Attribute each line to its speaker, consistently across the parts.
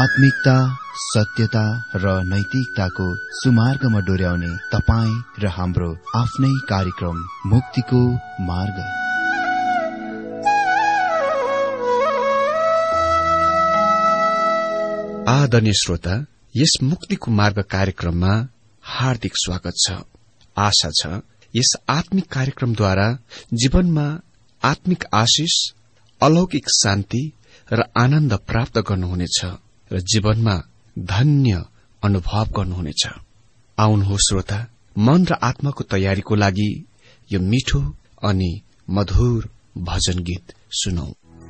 Speaker 1: आत्मिकता, सत्यता र नैतिकताको सुमार्गमा डोर्याउने तपाईँ र हाम्रो आफ्नै कार्यक्रम मुक्तिको मार्ग।
Speaker 2: आदरणीय श्रोता, यस मुक्तिको मार्ग कार्यक्रममा हार्दिक स्वागत छ। आशा छ यस आत्मिक कार्यक्रमद्वारा जीवनमा आत्मिक आशिष, अलौकिक शान्ति र आनन्द प्राप्त गर्नुहुनेछ र जीवनमा धन्य अनुभव गर्नुहुनेछ। आउनुहोस् श्रोता, मन र आत्माको तयारीको लागि यो मिठो अनि मधुर भजन गीत सुनौ।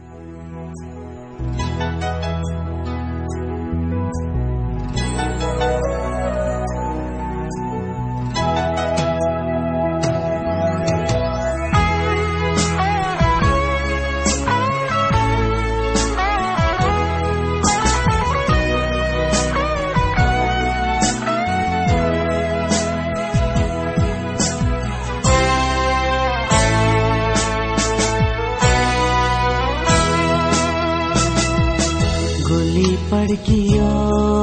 Speaker 3: पड्कियो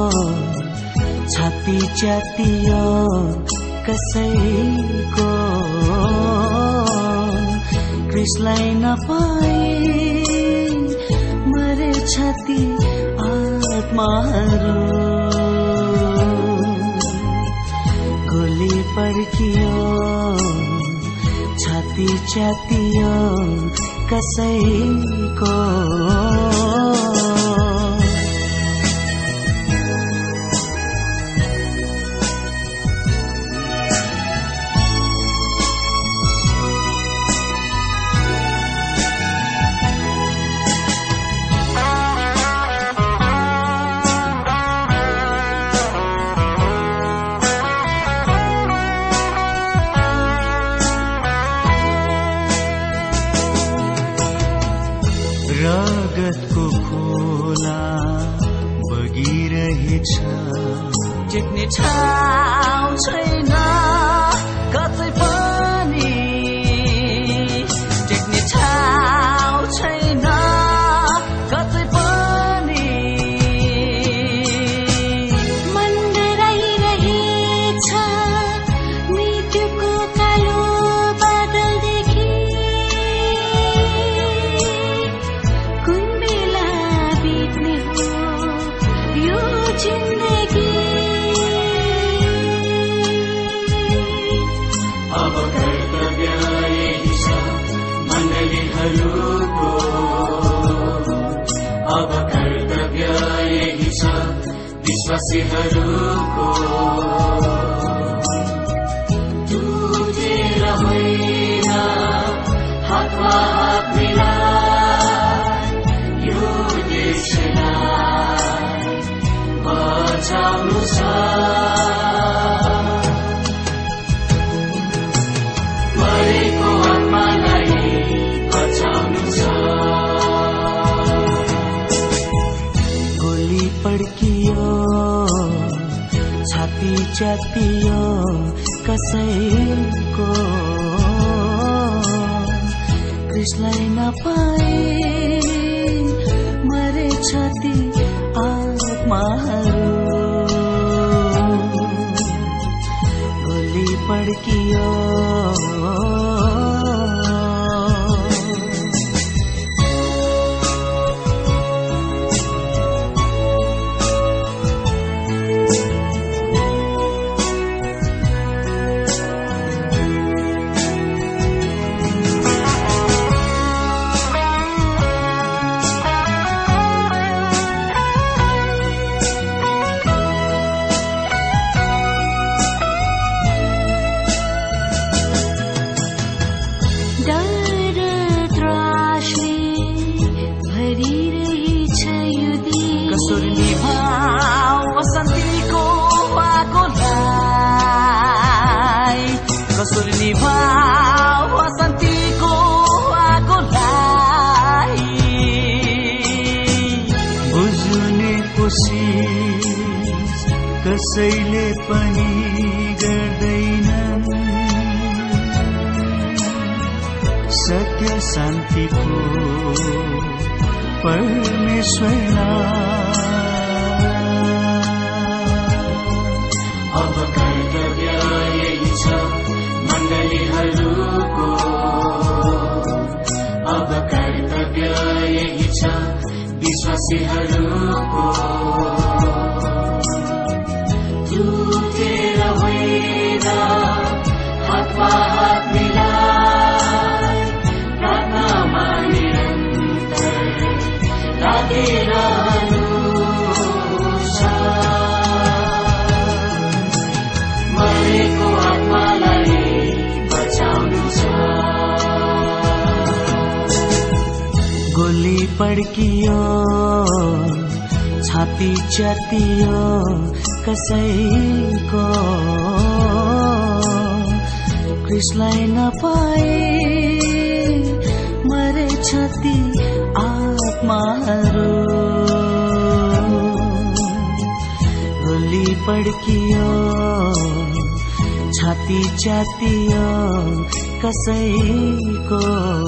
Speaker 3: छाती च्यातियो कसैको, क्रिसलाई नपाए मरे छाती आत्माहरू। गोली पड्कियो छाती च्यातियो कसैको, रगतको खोला बगिरहेछ, टेक्ने ठाउँ छैन कतै पनि, टेक्ने ठाउँ छैन कतै पनि। मन डराइरहेछ मृत्युको कालो बादलदेखि, जिन्दगी अब कर्तव्य यही छ मण्डलीहरूको, अब कर्तव्य यही छ विश्वासीहरूको। तुझेर होइन हातमा हात मिलाइ यो देशलाई बचाउनु छ, मरेको आत्मालाई बचाउनु छ। गोली पड्कियो छाती च्यातियो कसैको, क्रिसलाई नपाए मरे छाती आत्माहरू। गोली पड्कियो कसैले पनि गर्दैनन्, सत्य शान्तिको परमेश्वरलाई कर्तव्य यही छ मण्डलीहरूको, अब कर्तव्य यही छ विश्वासीहरूको। जुटेर होइन हातमा हात मिलाइ प्रार्थनामा निरन्तर लागिरहनु छ। मरेको आत्मालाई बचाउनु छ। गोली पड्कियो, छाती च्यातियो कसैको, क्रिस्लाई नपाए मरेछ ती आत्माहरू। गोली पड्कियो, छाती च्यातियो कसैको।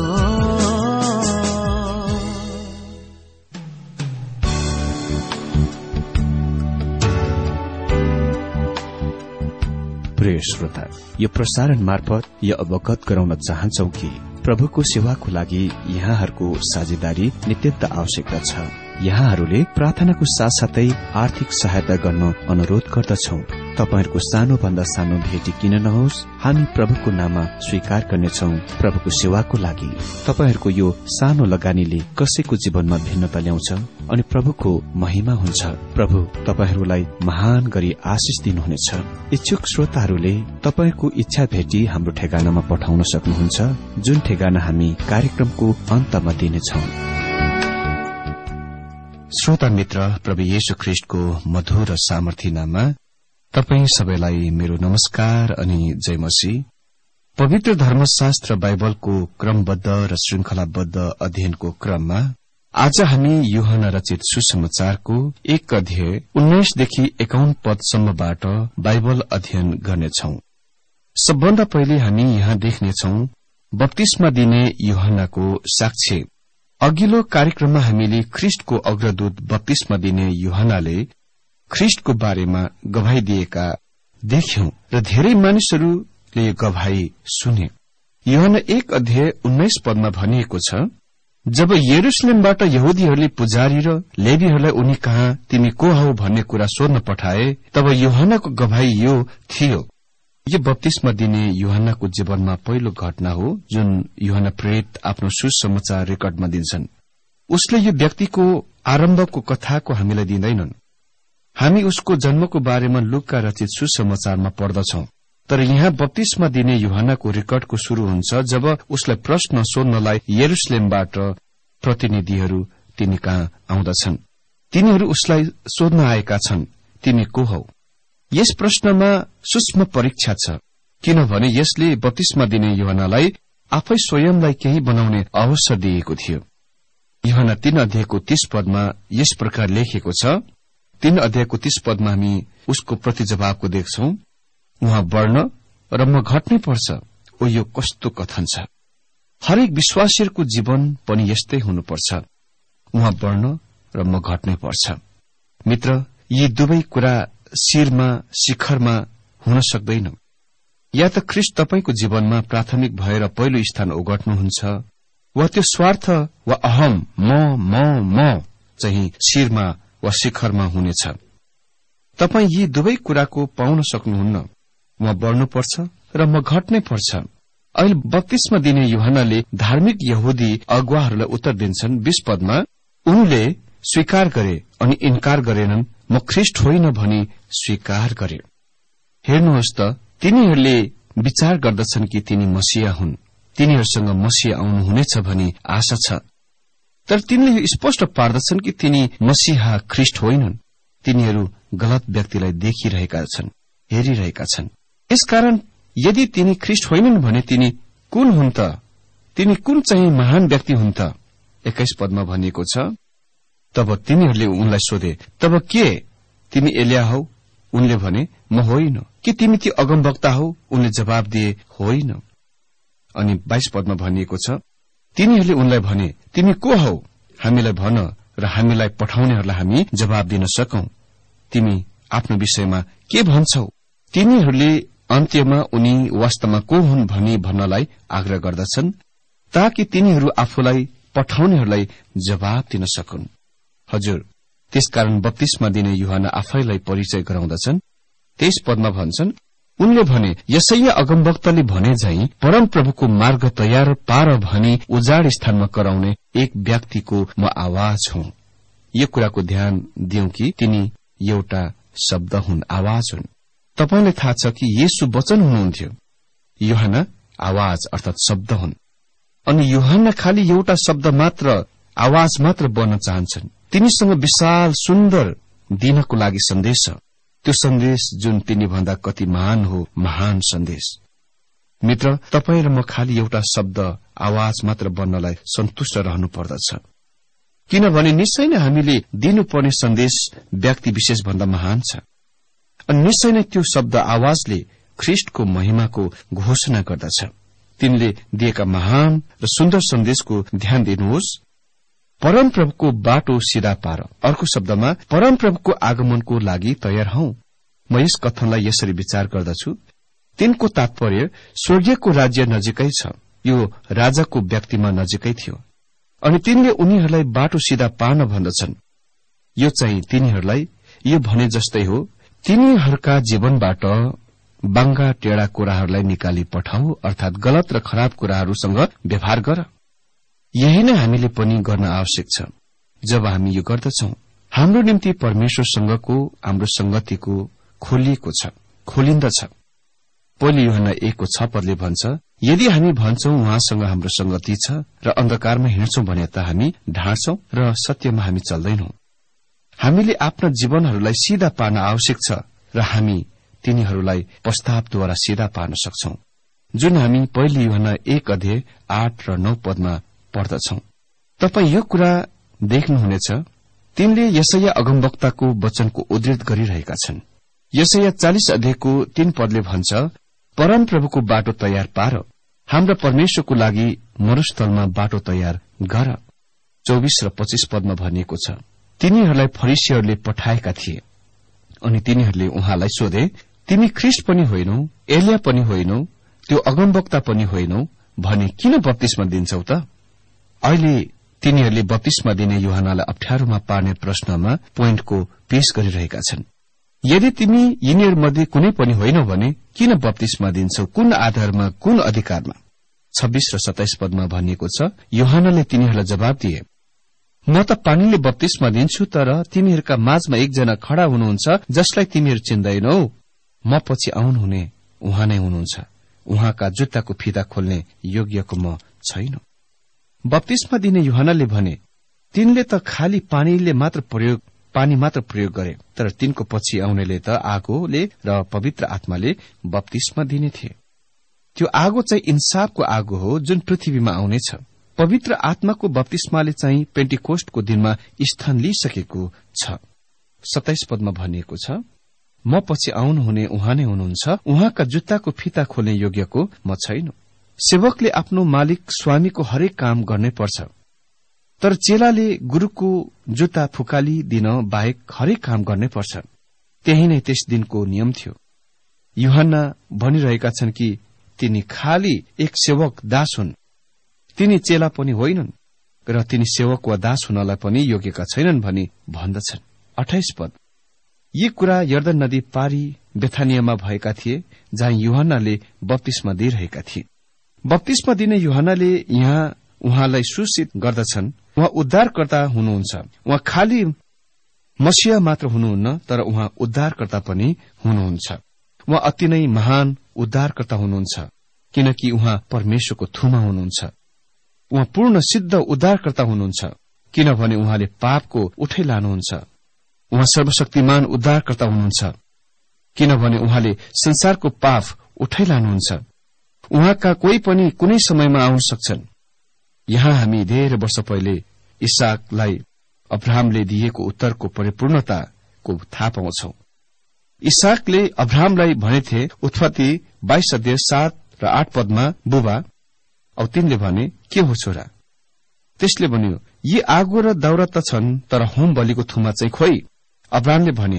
Speaker 2: प्रिय श्रोता, यो प्रसारण मार्फत यो अवगत गराउन चाहन्छौ कि प्रभुको सेवाको लागि यहाँहरूको साझेदारी नित्यन्त आवश्यकता छ। यहाँहरूले प्रार्थनाको साथसाथै आर्थिक सहायता गर्न अनुरोध गर्दछौ। तपाईहरूको सानोभन्दा सानो भेटी किन नहोस्, हामी प्रभुको नाममा स्वीकार गर्नेछौ। प्रभुको सेवाको लागि तपाईहरूको यो सानो लगानीले कसैको जीवनमा भिन्नता ल्याउँछ अनि प्रभुको महिमा हुन्छ। प्रभु तपाईहरूलाई महान गरी आशिष दिनुहुनेछ। इच्छुक श्रोताहरूले तपाईको इच्छा भेटी हाम्रो ठेगानामा पठाउन सक्नुहुन्छ, जुन ठेगाना हामी कार्यक्रमको अन्तमा दिनेछौं। श्रोता मित्र, प्रभु येशू ख्रीष्टको मधुर र सामर्थी नाममा तपाई सबैलाई मेरो नमस्कार अनि जय मसीह। पवित्र धर्मशास्त्र बाइबलको क्रमबद्ध र श्रृंखलाबद्ध अध्ययनको क्रममा आज हामी यूहन्ना रचित सुसमाचारको 1 अध्याय 19 देखि 51 पदसम्मबाट बाइबल अध्ययन गर्नेछौं। सबभन्दा पहिले हामी यहाँ देख्नेछौं बप्तिस्मा दिने यूहन्नाको साक्ष्य। अघिल्लो कार्यक्रममा हामीले ख्रीष्टको अग्रदूत बप्तिस्मा दिने यूहन्नाले ख्रीष्टको बारेमा गवाही दिएका देख्यौं र धेरै मानिसहरूले गवाही सुने। यूहन्ना 1 अध्याय 19 पदमा भनिएको छ, जब यरुशलेमबाट यहुदीहरूले पुजारी र लेवीहरूलाई उनी कहाँ तिमी को हौ भन्ने कुरा सोध्न पठाए, तब यूहन्नाको गवाही यो थियो। यो बप्तिस्मा दिने यूहन्नाको जीवनमा पहिलो घटना हो जुन यूहन्ना प्रेरित आफ्नो सुसमाचार रेकर्डमा दिन्छन्। उसले यो व्यक्तिको आरम्भको कथाको हामीलाई दिँदैनन्। हामी उसको जन्मको बारेमा लुका रचित सुसमाचारमा पढ्दछौं, तर यहाँ बप्तिस्मा दिने यूहन्नाको रेकर्डको शुरू हुन्छ जब उसलाई प्रश्न सोध्नलाई यरुशलेमबाट प्रतिनिधिहरू तिनी कहाँ आउँदछन्। तिनीहरू उसलाई सोध्न आएका छन्, तिमी को हौ? यस प्रश्नमा सूक्ष्म परीक्षा छ, किनभने यसले बप्तिस्मा दिने यूहन्नालाई आफै स्वयंलाई केही बनाउने अवसर दिएको थियो। यूहन्ना 3 अध्यायको 30 पदमा यस प्रकार लेखिएको छ। 3 अध्यायको 30 पदमा हामी उसको प्रतिजवाबको देख्छौं, उहाँ बढ्न र म घट्नै पर्छ। ओ यो कस्तो कथन छ! हरेक विश्वासीहरूको जीवन पनि यस्तै हुनुपर्छ, उहाँ बढ्न र म घट्नै पर्छ। मित्र, यी दुवै कुरा शिरमा शिखरमा हुन सक्दैन। या त ख्रीष्ट तपाईको जीवनमा प्राथमिक भएर पहिलो स्थान ओगट्नुहुन्छ, वा त्यो स्वार्थ वा अहम म चाहिँ शिरमा वा शिखरमा हुनेछ। तपाई यी दुवै कुराको पाउन सक्नुहुन्न। म बढ्नुपर्छ र म घट्नै पर्छ। अहिले बप्तिस्मा दिने यूहन्नाले धार्मिक यहुदी अगुवाहरूलाई उत्तर दिन्छन्। 20 पदमा उनले स्वीकार गरे अनि इन्कार गरेनन्, म ख्रीष्ट होइन भनी स्वीकार गरे। हेर्नुहोस् त, तिनीहरूले विचार गर्दछन् कि तिनी मसीहा हुन्, तिनीहरूसँग मसीहा आउनुहुनेछ भनी आशा छ, तर तिनले यो स्पष्ट पार्दछन् कि तिनी मसीहा ख्रीष्ट होइनन्। तिनीहरू गलत व्यक्तिलाई देखिरहेका छन्, हेरिरहेका छन्। यसकारण यदि तिनी ख्रीष्ट होइनन् भने तिनी कुन हुन् त? तिनी कुन चाहिँ महान व्यक्ति हुन् त? 21 पदमा भनिएको छ, तब तिनीहरूले उनलाई सोधे, तब के तिमी एलिया हौ? उनले भने, म होइन। के तिमी ती अगमवक्ता हौ? उनले जवाब दिए, होइन। अनि 22 पदमा भनिएको छ, तिनीहरूले उनलाई भने, तिमी को हौ? हामीलाई भन र हामीलाई पठाउनेहरूलाई हामी जवाब दिन सकौं। तिमी आफ्नो विषयमा के भन्छौ? तिनीहरूले अन्त्यमा उनी वास्तवमा को हुन् भनी भन्नलाई आग्रह गर्दछन्, ताकि तिनीहरू आफूलाई पठाउनेहरूलाई जवाब दिन सकुन्। हजुर, त्यसकारण बप्तिस्मा दिने यूहन्ना आफैलाई परिचय गराउँदछन्। 23 पदमा भन्छन्, उनले भने, यसैया अगमवक्ताले भने झैं परमप्रभुको मार्ग तयार पार भनी उजाड स्थानमा कराउने एक व्यक्तिको म आवाज हुँ। यो कुराको ध्यान दिउँ कि तिनी एउटा शब्द हुन्, आवाज हुन्। तपाईलाई थाहा छ कि येशू वचन हुनुहुन्थ्यो, यूहन्ना आवाज अर्थात शब्द हुन्। अनि यूहन्ना खालि एउटा शब्द मात्र, आवाज मात्र बन्न चाहन्छन्। तिनीसँग विशाल सुन्दर दिनको लागि सन्देश छ, त्यो सन्देश जुन तिनी भन्दा कति महान हो, महान सन्देश। मित्र, तपाईँ र म खालि एउटा शब्द, आवाज मात्र बन्नलाई सन्तुष्ट रहनु पर्दछ, किनभने निश्चय नै हामीले दिनुपर्ने सन्देश व्यक्ति विशेष भन्दा महान छ। अनि निश्चय नै त्यो शब्द आवाजले ख्रिस्टको महिमाको घोषणा गर्दछ। तिनले दिएका महान र सुन्दर सन्देशको ध्यान दिनुहोस्। परमप्रभुको बाटो सिधा पार, अर्को शब्दमा परमप्रभुको आगमनको लागि तयार हौ। म यस कथनलाई यसरी विचार गर्दछु, तिनको तात्पर्य स्वर्गीयको राज्य नजिकै छ। यो राजाको व्यक्तिमा नजिकै थियो अनि तिनले उनीहरूलाई बाटो सिधा पार्न भन्दछन्। यो चाहिँ तिनीहरूलाई यो भने जस्तै हो, तिनीहरूका जीवनबाट बाङ्गा टेढ़ा कुराहरूलाई निकाली पठाऊ, अर्थात गलत र खराब कुराहरूसँग व्यवहार गर। यही नै हामीले पनि गर्न आवश्यक छ। जब हामी यो गर्दछौं, हाम्रो निम्ति परमेश्वरसँगको हाम्रो संगतिको खोलिन्दछ। पहिलो यूहन्ना 1:6 भन्छ, यदि हामी भन्छौं उहाँसँग हाम्रो संगति छ र अन्धकारमा हिँड्छौं भने त हामी ढाँट्छौं र सत्यमा हामी चल्दैनौं। हामीले आफ्ना जीवनहरूलाई सिधा पार्न आवश्यक छ र हामी तिनीहरूलाई प्रस्तावद्वारा सिधा पार्न सक्छौं, जुन हामी पहिलो यूहन्ना 1:8 र 9 पदमा पढ्दछौं। तपाई यो कुरा देख्नुहुनेछ, तिनले यसैया अगमवक्ताको वचनको उद्धृत गरिरहेका छन्। यसैया 40:3 पदले भन्छ, परमप्रभुको बाटो तयार पार, हाम्रा परमेश्वरको लागि मरुस्थलमा बाटो तयार गर। 24 र 25 पदमा भनिएको छ, तिनीहरूलाई फरिसीहरूले पठाएका थिए अनि तिनीहरूले उहाँलाई सोधे, तिमी ख्रिस्ट पनि होइनौ, एलिया पनि होइनौ, त्यो अगमवक्ता पनि होइनौ भने किन बप्तिस्मा दिन्छौ त? अहिले तिनीहरूले बप्तिस्मा दिने यूहन्नालाई अप्ठ्यारोमा पार्ने प्रश्नमा पोइन्टको पेश गरिरहेका छन्। यदि तिमी यिनीहरूमध्ये कुनै पनि होइनौ भने किन बप्तिस्मा दिन्छौ, कुन आधारमा, कुन अधिकारमा? 26 र 27 पदमा भनिएको छ, यूहन्नाले तिनीहरूलाई जवाब दिए, म त पानीले बप्तिस्मा दिन्छु, तर तिमीहरूका माझमा एकजना खड़ा हुनुहुन्छ जसलाई तिमीहरू चिन्दैनौ। म पछि आउनुहुने उहाँ नै हुनुहुन्छ, उहाँका जुत्ताको फिता खोल्ने योग्यको म छैन। बप्तिस्मा दिने यूहन्नाले भने, तिनले त खालि पानी मात्र प्रयोग गरे, तर तिनको पछि आउनेले त आगोले र पवित्र आत्माले बप्तिस्मा दिने थिए। त्यो आगो चाहिँ इन्साफको आगो हो, जुन पृथ्वीमा आउनेछ। पवित्र आत्माको बप्तिस्माले चाहिँ पेन्टिकोस्टको दिनमा स्थान लिइसकेको छ। 27 पदमा भनिएको छ, म पछि आउनुहुने उहाँ नै हुनुहुन्छ, उहाँका जुत्ताको फिता खोल्ने योग्यको म छैन। सेवकले आफ्नो मालिक स्वामीको हरेक काम गर्नै पर्छ, तर चेलाले गुरूको जुत्ता फुकाली दिन बाहेक हरेक काम गर्नै पर्छ। त्यही नै त्यस दिनको नियम थियो। यूहन्ना भनिरहेका छन् कि तिनी खाली एक सेवक दास हुन्, तिनी चेला पनि होइनन् र तिनी सेवक वा दास हुनलाई पनि योग्यका छैनन् भनी भन्दछन्। 28 पद, यी कुरा यर्दन नदी पारी बेथानियामा भएका थिए, जहाँ यूहन्नाले बप्तिस्मा दिइरहेका थिए। बप्तिस्मा दिने यूहन्नाले यहाँ उहाँलाई सूचित गर्दछन्, उहाँ उद्धारकर्ता हुनुहुन्छ। उहाँ खालि मसीहा मात्र हुनुहुन्न, तर उहाँ उद्धारकर्ता पनि हुनुहुन्छ। उहाँ अति नै महान उद्धारकर्ता हुनुहुन्छ, किनकि उहाँ परमेश्वरको थुमा हुनुहुन्छ। उहाँ पूर्ण सिद्ध उद्धारकर्ता हुनुहुन्छ, किनभने उहाँले पापको उठै लानुहुन्छ। उहाँ सर्वशक्तिमान उद्धारकर्ता हुनुहुन्छ, किनभने उहाँले संसारको पाप उठै लानुहुन्छ। उहाँका कोही पनि कुनै समयमा आउन सक्छन्। यहाँ हामी धेरै वर्ष पहिले इसाकलाई अब्राहमले दिएको उत्तरको परिपूर्णताको थाहा पाउँछौ। इसाकले अब्राहमलाई भनेथे, उत्पत्ति 22:7 र 8 पदमा, बुबा। औ तिनले भने, के हो छोरा? त्यसले भन्यो, यी आगो र दाउरा त छन्, तर होम बलिको थुमा चाहिँ खोइ। अब्राहमले भने,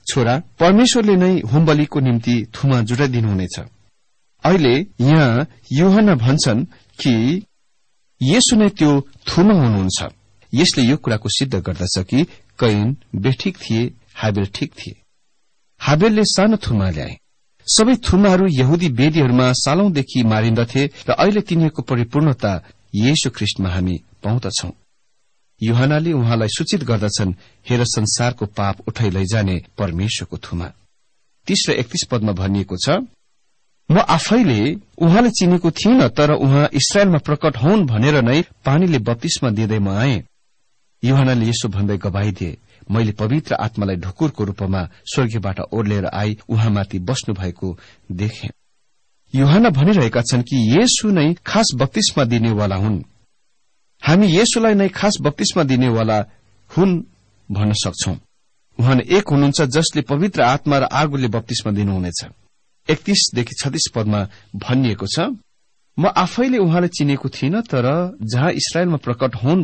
Speaker 2: छोरा परमेश्वरले नै होमबलिको निम्ति थुमा जुटाइदिनुहुनेछ। अहिले यहाँ यूहन्ना भन्छन् कि येशू नै त्यो थुमा हुनुहुन्छ। यसले यो कुराको सिद्ध गर्दछ कि कैन बेठिक थिए, हाबेल ठिक थिए। हाबेलले सानो थुमा ल्याए। सबै थुमाहरू यहुदी वेदीहरूमा सालौंदेखि मारिन्दथे र अहिले तिनीहरूको परिपूर्णता येशू ख्रीष्टमा हामी पाउँदछौं। यूहन्नाले उहाँलाई सूचित गर्दछन्, हेर संसारको पाप उठाइ लैजाने परमेश्वरको थुमा। 30 र 31 पदमा भनिएको छ, म आफैले उहाँले चिनेको थिइन, तर उहाँ इस्राएलमा प्रकट हुन् भनेर नै पानीले बप्तिस्मा दिँदै म आए। यूहन्नाले यसो भन्दै गवाही दिए, मैले पवित्र आत्मालाई ढुकुरको रूपमा स्वर्गबाट ओर्लेर आई उहाँमाथि बस्नु भएको देखे। यूहन्ना भनिरहेका छन् कि येशू नै खास बप्तिस्मा दिनेवाला हुन्। हामी येशूलाई नै खास बप्तिस्मा दिनेवाला हुन् भन्न सक्छौं। उहाँ नै एक हुनुहुन्छ जसले पवित्र आत्मा र आगोले बप्तिस्मा दिनुहुनेछ। 31 देखि 36 पदमा भनिएको छ, म आफैले उहाँलाई चिनेको थिइन, तर जहाँ इस्राएलमा प्रकट हुन्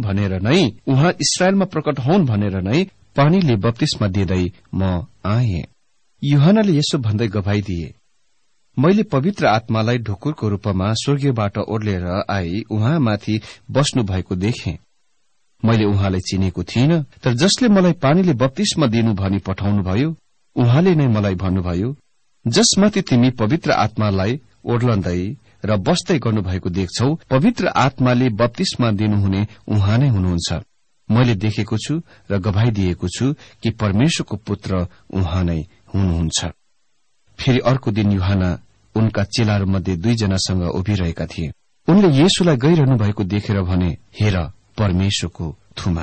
Speaker 2: भनेर नै पानीले बप्तिस्मा दिँदै म आए। यूहन्नाले यसो भन्दै गवाही दिए, मैले पवित्र आत्मालाई ढुकुरको रूपमा स्वर्गबाट ओर्लेर आई उहाँमाथि बस्नु भएको देखे। मैले उहाँलाई चिनेको थिइन, तर जसले मलाई पानीले बप्तिस्मा दिनु भनी पठाउनुभयो उहाँले नै मलाई भन्नुभयो, जसमाथि तिमी पवित्र आत्मालाई ओर्लन्दै र बस्दै गर्नुभएको देख्छौ, पवित्र आत्माले बप्तिस्मा दिनुहुने उहाँ नै हुनुहुन्छ। मैले देखेको छु र गवाही दिएको छु कि परमेश्वरको पुत्र उहाँ नै हुनुहुन्छ। फेरि अर्को दिन यूहन्ना उनका चेलाहरूमध्ये 2 जनासँग उभिरहेका थिए। उनले येशूलाई गइरहनु भएको देखेर भने, हेर परमेश्वरको थुमा।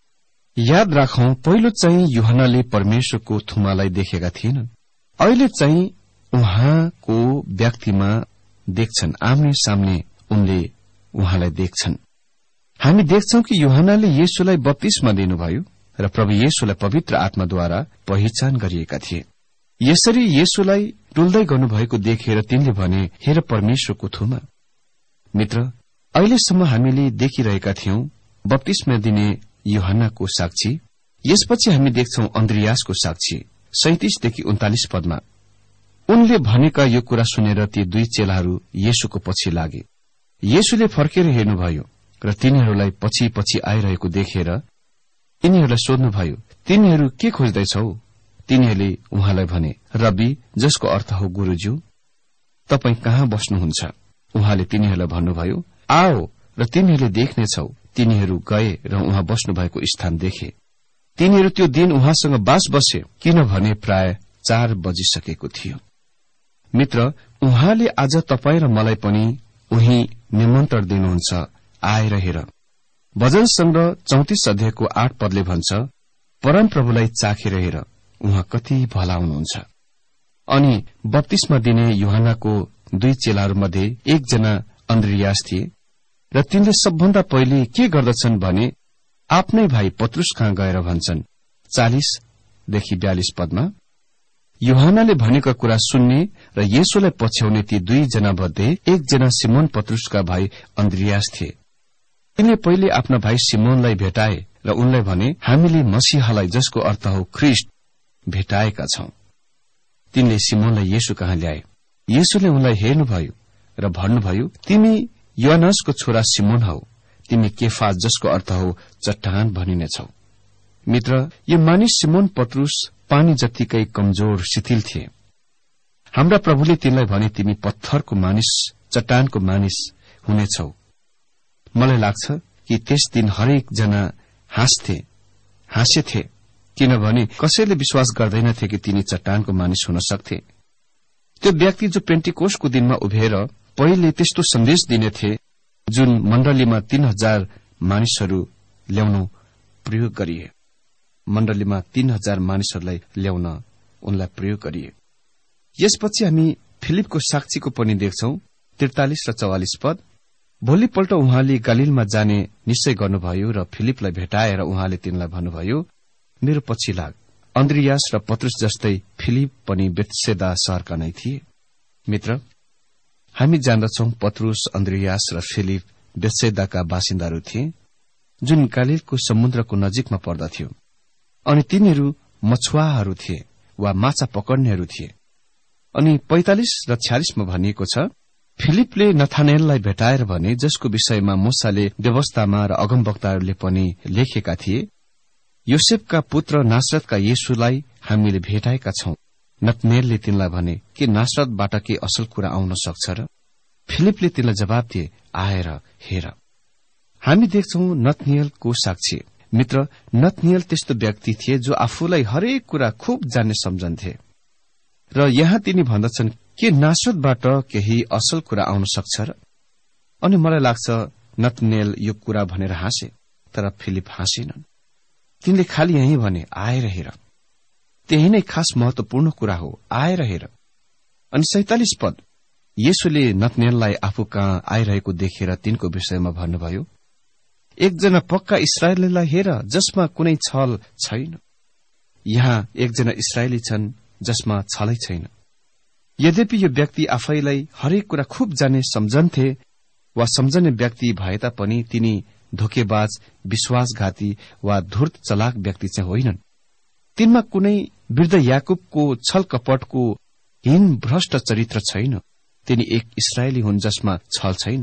Speaker 2: याद राखौं, पहिलो चाहिँ यूहन्नाले परमेश्वरको थुमालाई देखेका थिएनन्। अहिले चाहिँ उहाँको व्यक्तिमा देख्छन्, आम्ने सामने उनले उहाँलाई देख्छन्। हामी देख्छौं कि यूहन्नाले येशूलाई बप्तिस्मा दिनुभयो र प्रभु येशूलाई पवित्र आत्माद्वारा पहिचान गरिएका थिए। यसरी येशूलाई डुल्दै गर्नुभएको देखेर तिनले भने, हेर परमेश्वरको थुमा। मित्र, अहिलेसम्म हामीले देखिरहेका थियौं बप्तिस्मा दिने यूहन्नाको साक्षी। यसपछि हामी देख्छौं अन्द्रियासको साक्षी। 37 देखि 39 पदमा उनले भनेका यो कुरा सुनेर ती 2 चेलाहरू येशूको पछि लागे। येशूले फर्केर हेर्नुभयो र तिनीहरूलाई पछि पछि आइरहेको देखेर तिनीहरूलाई सोध्नुभयो, तिनीहरू के खोज्दैछौ? तिनीहरूले उहाँलाई भने, रब्बी, जसको अर्थ हो गुरुज्यू, तपाई कहाँ बस्नुहुन्छ? उहाँले तिनीहरूलाई भन्नुभयो, आओ र तिनीहरूले देख्नेछौ। तिनीहरू गए र उहाँ बस्नु भएको स्थान देखे। तिनीहरू त्यो दिन उहाँसँग बास बसे, किनभने प्राय 4 बजिसकेको थियो। मित्र, उहाँले आज तपाईँ र मलाई पनि उही निमन्त्रण दिनुहुन्छ, आएर हेर। भजन संग्रह 34 अध्यायको 8 पदले भन्छ, परमप्रभुलाई चाखेर हेर, उहाँ कति भला हुनुहुन्छ। अनि बप्तिस्मा दिने यूहन्नाको 2 चेलाहरूमध्ये 1 जना अन्द्रियास थिए र तिनले सबभन्दा पहिले के गर्दछन् भने आफ्नै भाइ पत्रुस कहाँ गएर भन्छन्। 40 देखि 42 पदमा यूहन्नाले भनेका कुरा सुन्ने र येशूलाई पछ्याउने ती 2 जना मध्ये 1 जना सिमोन पत्रुसका भाइ अन्द्रियास थिए। तिनले पहिले आफ्ना भाइ सिमोनलाई भेटाए र उनलाई भने, हामीले मसीहालाई, जसको अर्थ हो ख्रीष्ट, भेटाएका छौं। तिनले सिमोनलाई येशू कहाँ ल्याए। येशूले उनलाई हेर्नुभयो र भन्नुभयो, तिमी योहानसको छोरा सिमोन हौ, तिमी केफा, जसको अर्थ हो चट्टान भनिनेछौ। मित्र, यो मानिस सिमोन पत्रुस पानी जत्तिकै कमजोर शिथिल थिए। हाम्रा प्रभुले तिनलाई भने, तिमी पत्थरको मानिस, चट्टानको मानिस हुनेछौ। मलाई लाग्छ कि त्यस दिन हरेक जना हाँसेथे, किनभने कसैले विश्वास गर्दैनथे कि तिनी चट्टानको मानिस हुन सक्थे। त्यो व्यक्ति जो पेन्टिकोसको दिनमा उभिएर पहिले त्यस्तो सन्देश दिनेथे जुन मण्डलीमा 3000 मानिसहरू ल्याउन प्रयोग गरिए। मण्डलीमा 3000 मानिसहरूलाई ल्याउन उनलाई प्रयोग गरिए। यसपछि हामी फिलिपको साक्षीको पनि देख्छौं। 43 र 44 पद। भोलिपल्ट उहाँले गलीलमा जाने निश्चय गर्नुभयो र फिलिपलाई भेटाएर उहाँले तिनलाई भन्नुभयो, मेरो पछि लाग। अन्द्रियास र पत्रुस जस्तै फिलिप पनि बेत्सेदा शहरका नै थिए। मित्र, हामी जान्दछौं पत्रुस, अन्द्रियास र फिलिप बेत्सेदाका बासिन्दाहरू थिए, जुन गलीलको समुद्रको नजिकमा पर्दथ्यो। अनि तिनीहरू मछुवाहरू थिए। वा माछा पकड्नेहरू थिए। अनि 45 र 46 मा भनिएको छ, फिलिपले नथानेललाई भेटाएर भने, जसको विषयमा मूसाले व्यवस्थामा र अगमवक्ताहरूले पनि लेखेका थिए, योसेफका पुत्र नासरतका येशूलाई हामीले भेटाएका छौं। नथानेलले तिनलाई भने, के नासरतबाट के असल कुरा आउन सक्छ र? फिलिपले तिनलाई जवाब दिए, आएर हेर। हामी देख्छौं नथानेलको साक्षी। मित्र, नथानेल त्यस्तो व्यक्ति थिए जो आफूलाई हरेक कुरा खुब जान्ने सम्झन्थे, र यहाँ तिनी भन्दछन्, के नासरतबाट केही असल कुरा आउन सक्छ र? अनि मलाई लाग्छ नथानेल यो कुरा भनेर हाँसे, तर फिलिप हाँसेनन्। तिनले खालि यही भने, आएर हेर। त्यही नै खास महत्वपूर्ण कुरा हो, आएर हेर। अनि 47 पद, येशूले नथानेललाई आफू कहाँ आइरहेको देखेर तिनको विषयमा भन्नुभयो, एकजना पक्का इस्राएलीलाई हेर, जसमा कुनै छल छैन। यहाँ एकजना इस्राएली छन् जसमा छलै छैन। यद्यपि यो व्यक्ति आफैलाई हरेक कुरा खुब जाने सम्झन्थे वा सम्झने व्यक्ति भए तापनि तिनी धोकेबाज, विश्वासघाती वा धूर्त चलाक व्यक्ति चाहिँ होइनन्। तिनमा कुनै वृद्ध याकुबको छल कपटको हीन भ्रष्ट चरित्र छैन। तिनी एक इस्राएली हुन् जसमा छल छैन।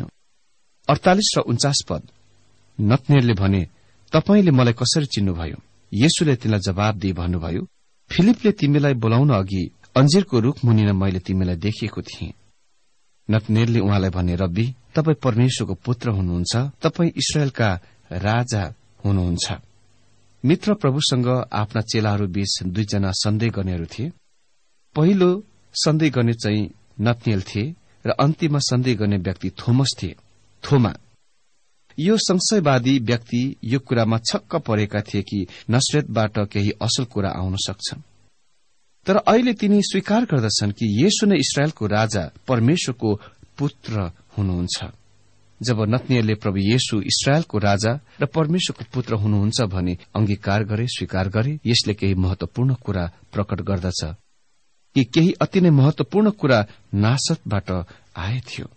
Speaker 2: 48 र 49 पद, नथानेलले भने, तपाईले मलाई कसरी चिन्नुभयो? येशूले तिनलाई जवाब दिई भन्नुभयो, फिलिपले तिमीलाई बोलाउन अघि अन्जीरको रुख मुनि मैले तिमीलाई देखिएको थिएँ। नथानेलले उहाँलाई भने, रब्बी, तपाई परमेश्वरको पुत्र हुनुहुन्छ, तपाई इस्राएलका राजा हुनुहुन्छ। मित्र, प्रभुसँग आफ्ना चेलाहरू बीच 2 जना सन्देह गर्नेहरू थिए। पहिलो सन्देह गर्ने चाहिँ नथानेल थिए र अन्तिममा सन्देह गर्ने व्यक्ति थोमा। यो संशयवादी व्यक्ति यो कुरामा छक्क परेका थिए कि नसरेतबाट केही असल कुरा आउन सक्छ। तर अहिले तिनी स्वीकार गर्दछन् कि येशू नै इस्राएलको राजा, परमेश्वरको पुत्र हुनुहुन्छ। जब नथानेलले प्रभु येशू इस्राएलको राजा र परमेश्वरको पुत्र हुनुहुन्छ भने अंगीकार गरे, स्वीकार गरे, यसले केही महत्वपूर्ण कुरा प्रकट गर्दछ कि केही अति नै महत्वपूर्ण कुरा नासरतबाट आए थियो।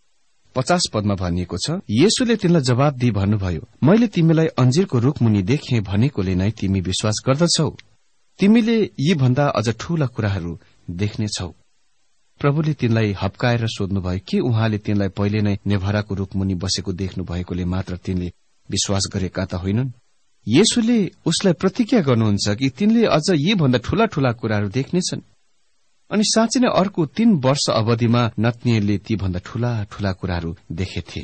Speaker 2: 50 पदमा भनिएको छ, येशूले तिनलाई जवाब दिई भन्नुभयो, मैले तिमीलाई अन्जीरको रुख मुनि देखेँ भनेकोले नै तिमी विश्वास गर्दछौ। तिमीले यी भन्दा अझ ठूला कुराहरू देख्नेछौ। प्रभुले तिनलाई हप्काएर सोध्नुभयो, के उहाँले तिनलाई पहिले नै नेभराको रुख मुनि बसेको देख्नु भएकोले मात्र तिनले विश्वास गरेका त होइनन्? येशूले उसलाई प्रतिज्ञा गर्नुहुन्छ कि तिनले अझ यी भन्दा ठूला ठूला कुराहरू देख्नेछन्। अनि साँच्चै नै अर्को 3 वर्ष अवधिमा नथानेलले ती भन्दा ठूला ठूला कुराहरू देखेथे।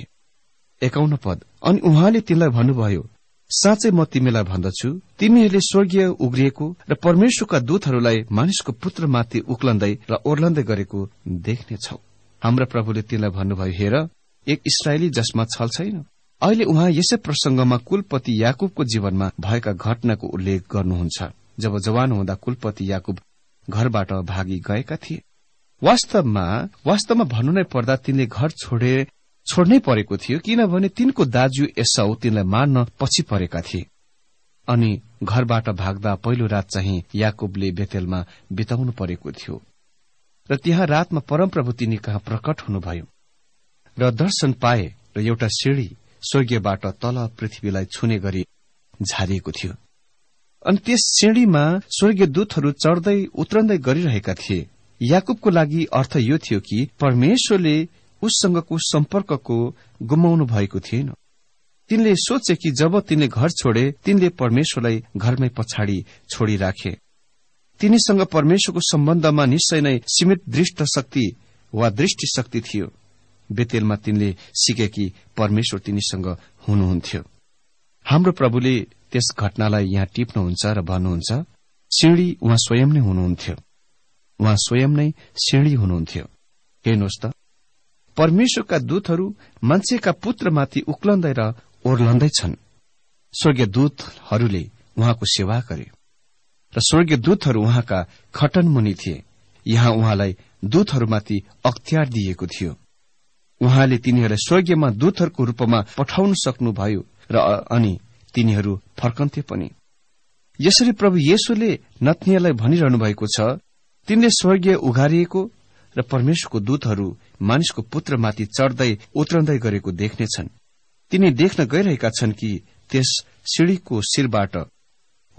Speaker 2: 51 पद, अनि उहाँले तिनलाई भन्नुभयो, साँच्चै म तिमीलाई भन्दछु, तिमीहरूले स्वर्गीय उग्रिएको र परमेश्वरका दूतहरूलाई मानिसको पुत्रमाथि उक्लन्दै र ओर्लन्दै गरेको देख्नेछौ। हाम्रा प्रभुले तिनलाई भन्नुभयो, हेर, एक इस्राएली जसमा छल छैन। अहिले उहाँ यसै प्रसंगमा कुलपति याकुबको जीवनमा भएका घटनाको उल्लेख गर्नुहुन्छ। जब जवान हुँदा कुलपति याकुब घरबाट भागी गएका थिए। वास्तवमा भन्नु नै पर्दा तिनले घर छोड्नै परेको थियो, किनभने तिनको दाजु एसाउ तिनलाई मार्न पछि परेका थिए। अनि घरबाट भाग्दा पहिलो रात चाहिँ याकुबले बेतेलमा बिताउनु परेको थियो र त्यहाँ रातमा परमप्रभु तिनी कहाँ प्रकट हुनुभयो र दर्शन पाए र एउटा सिंढी स्वर्गीयबाट तल पृथ्वीलाई छुने गरी झारिएको थियो। अनि त्यस सिंढीमा स्वर्गीय दूतहरू चढ्दै उत्रन्दै गरिरहेका थिए। याकुबको लागि अर्थ यो थियो कि परमेश्वरले उससँगको सम्पर्कको गुमाउनु भएको थिएन। तिनले सोचे कि जब तिनले घर छोडे तिनले परमेश्वरलाई घरमै पछाडि छोडिराखे। तिनीसँग परमेश्वरको सम्बन्धमा निश्चय नै सीमित दृष्ट शक्ति वा दृष्टि शक्ति थियो। बेतेलमा तिनले सिके कि परमेश्वर तिनीसँग हुनुहुन्थ्यो। हाम्रो प्रभुले त्यस घटनालाई यहाँ टिप्नुहुन्छ र भन्नुहुन्छ, सिंढी उहाँ स्वयं नै हुनुहुन्थ्यो। उहाँ स्वयं नै सिंढी हुनुहुन्थ्यो। हेर्नुहोस् त, परमेश्वरका दूतहरू मान्छेका पुत्रमाथि उक्लन्दै र ओर्लन्दै छन्। स्वर्गीय दूतहरूले उहाँको सेवा गरे र स्वर्गीय दूतहरू उहाँका खटन मुनि थिए। यहाँ उहाँलाई दूतहरूमाथि अख्तियार दिएको थियो। उहाँले तिनीहरूलाई स्वर्गीयमा दूतहरूको रूपमा पठाउन सक्नुभयो र अनि तिनीहरू फर्कन्थे पनि। यसरी प्रभु येशूले नथानेललाई भनिरहनु भएको छ, तिनले स्वर्गीय उघारिएको र परमेश्वरको दूतहरू मानिसको पुत्रमाथि चढ्दै उत्रन्दै गरेको देख्नेछन्। तिनी देख्न गइरहेका छन् कि त्यस सिंढीको शिरबाट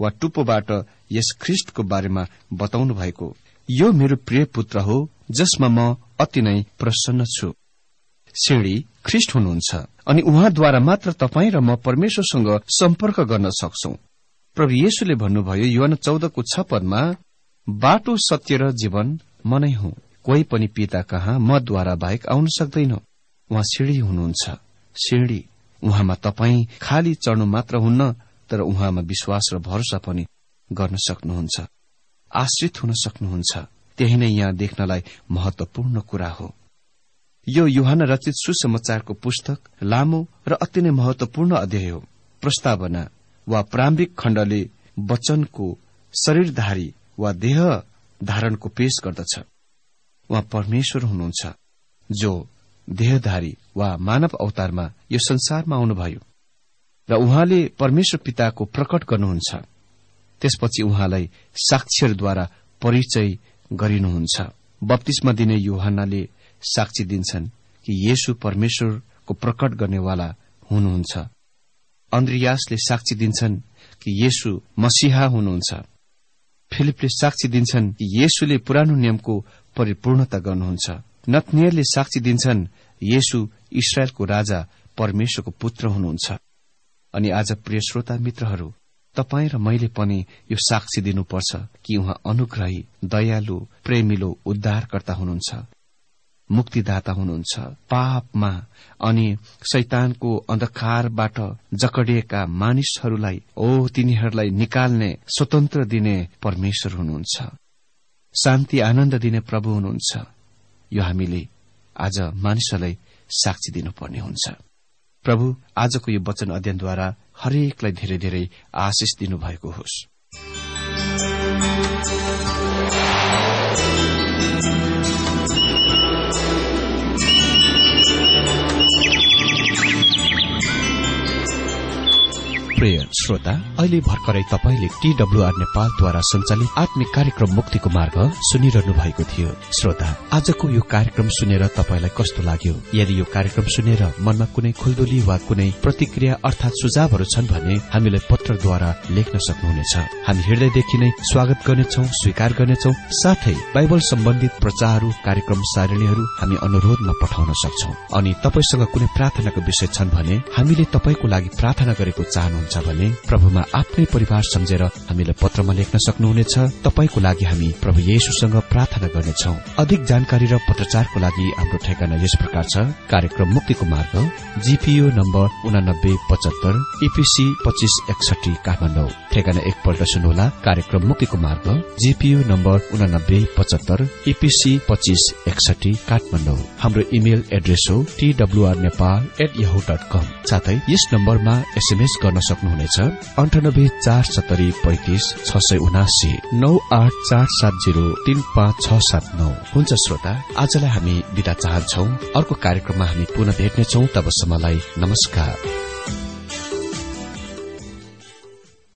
Speaker 2: वा टुप्पोबाट यस ख्रिस्टको बारेमा बताउनु भएको, यो मेरो प्रिय पुत्र हो जसमा म अति नै प्रसन्न छु। सिंडी ख्रिस्ट हुनुहुन्छ अनि उहाँद्वारा मात्र तपाई र म परमेश्वरसँग सम्पर्क गर्न सक्छौं। प्रभु येशूले भन्नुभयो यूहन्ना 14:6 पदमा, बाटो, सत्य र जीवन म नै हुँ, कोही पनि पिता कहाँ मद्वारा बाहेक आउन सक्दैन। उहाँ सिंडी हुनुहुन्छ। सिंडी उहाँमा तपाई खाली चढ्नु मात्र हुन्न, तर उहाँमा विश्वास र भरोसा पनि गर्न सक्नुहुन्छ, आश्रित हुन सक्नुहुन्छ। त्यही नै यहाँ देख्नलाई महत्वपूर्ण कुरा हो। यो यूहन्ना रचित सुसमाचारको पुस्तक लामो र अति नै महत्वपूर्ण अध्याय हो। प्रस्तावना वा प्रारम्भिक खण्डले वचनको शरीरधारी वा देह धारणको पेश गर्दछ। उहाँ परमेश्वर हुनुहुन्छ जो देहधारी वा मानव अवतारमा यो संसारमा आउनुभयो र उहाँले परमेश्वर पिताको प्रकट गर्नुहुन्छ। त्यसपछि उहाँलाई साक्षीहरूद्वारा परिचय गरिनुहुन्छ। बप्तिस्मा दिने यूहन्नाले साक्षी दिन्छन् कि येशू परमेश्वरको प्रकट गर्नेवाला हुनुहुन्छ। अन्द्रियासले साक्षी दिन्छन् कि येशू मसीहा हुनुहुन्छ। फिलिपले साक्षी दिन्छन् कि येशूले पुरानो नियमको परिपूर्णता गर्नुहुन्छ। नतनिएलले साक्षी दिन्छन् येशू इस्राएलको राजा परमेश्वरको पुत्र हुनुहुन्छ। अनि आज प्रिय श्रोता मित्रहरू, तपाई र मैले पनि यो साक्षी दिनुपर्छ कि उहाँ अनुग्रही, दयालु, प्रेमिलो उद्धारकर्ता हुनुहुन्छ, मुक्तिदाता हुनुहुन्छ। पापमा अनि शैतानको अन्धकारबाट जकडिएका मानिसहरूलाई तिनीहरूलाई निकाल्ने, स्वतन्त्र दिने परमेश्वर हुनुहुन्छ। शान्ति, आनन्द दिने प्रभु हुनुहुन्छ। यो हामीले आज मानिसहरूलाई साक्षी दिनुपर्ने हुन्छ। प्रभु आजको यो वचन अध्ययनद्वारा हरेकलाई धेरै धेरै आशिष दिनुभएको होस्। प्रिय श्रोता, अहिले भर्खरै तपाईले TWR नेपालद्वारा सञ्चालित आत्मिक कार्यक्रम मुक्तिको मार्ग सुनिरहनु भएको थियो। श्रोता, आजको यो कार्यक्रम सुनेर तपाईलाई कस्तो लाग्यो? यदि यो कार्यक्रम सुनेर मनमा कुनै खुल्दुली वा कुनै प्रतिक्रिया अर्थात सुझावहरू छन् भने हामीलाई पत्रद्वारा लेख्न सक्नुहुनेछ। हामी हृदयदेखि नै स्वागत गर्नेछौं, स्वीकार गर्नेछौं। साथै बाइबल सम्बन्धित प्रचारहरू, कार्यक्रम सारणीहरू हामी अनुरोधमा पठाउन सक्छौं। अनि तपाईसँग कुनै प्रार्थनाको विषय छन् भने हामीले तपाईको लागि प्रार्थना गरेको चाहनुहुन्छ भने प्रभुमा आफ्नै परिवार सम्झेर हामीलाई पत्रमा लेख्न सक्नुहुनेछ। तपाईको लागि हामी प्रभु येशूसँग प्रार्थना गर्नेछौं। अधिक जानकारी र पत्रचारको लागि हाम्रो ठेगाना यस प्रकार छ। कार्यक्रम मुक्तिको मार्ग, GPO नम्बर 8975, EPC 2561 काठमाडौँ। ठेगाना एकपल्ट सुन्नुहोला। कार्यक्रम मुक्तिको मार्ग, GPO नम्बर 8975, EPC 2561 काठमाडौँ। हाम्रो इमेल एड्रेस हो twrnepal@yahoo.com। साथै यस नम्बरमा SMS गर्न सक्नुहुनेछ 9847350679 9847035679। हुन्छ श्रोता, आजलाई हामी बिदा चाहन्छौ। अर्को कार्यक्रममा हामी पुनः भेट्नेछौं। तबसम्मलाई नमस्कार।